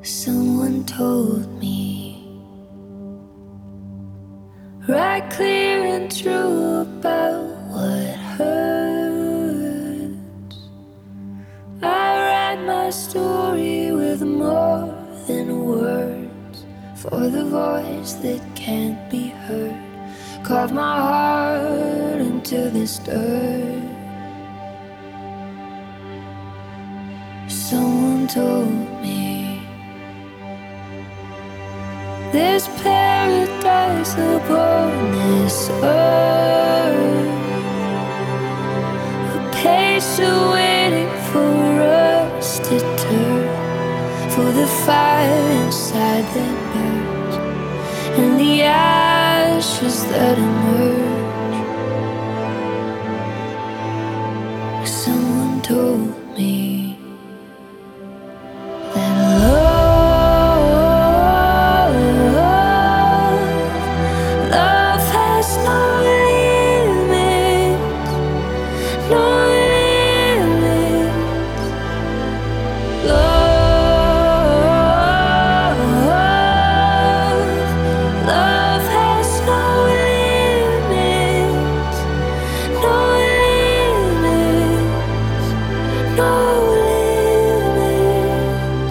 Someone told me right clear and true about what hurts. I write my story with more than words for the voice that can't be heard. Carve my heart into this dirt. Someone told me there's paradise upon this earth, a patient waiting for us to turn, for the fire inside that burns, and the ashes that emerge. Someone told me that love has no limits, no limits. Love has no limits, no limits, no limits.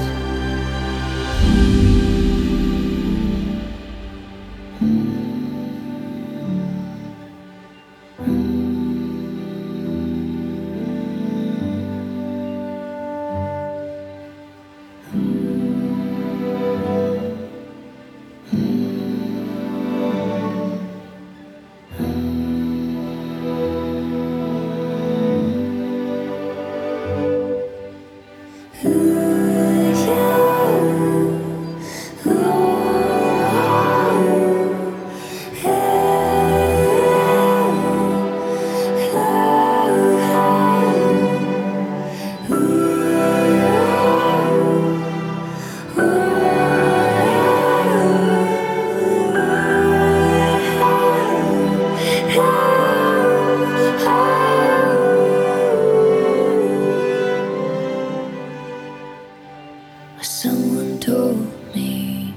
Someone told me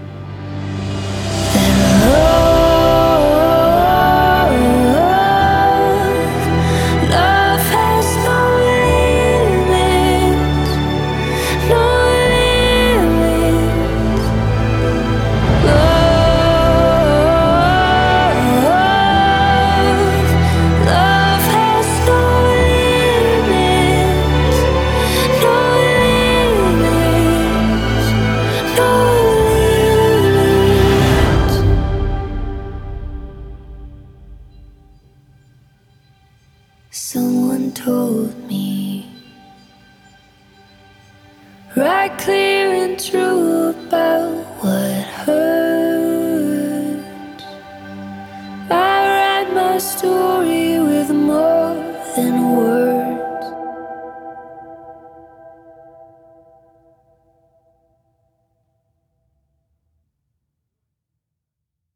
that love has no limits, no limits. Love has no limits, no limits, no limits. Someone told me right clear and true about what hurts. I write my story with more than words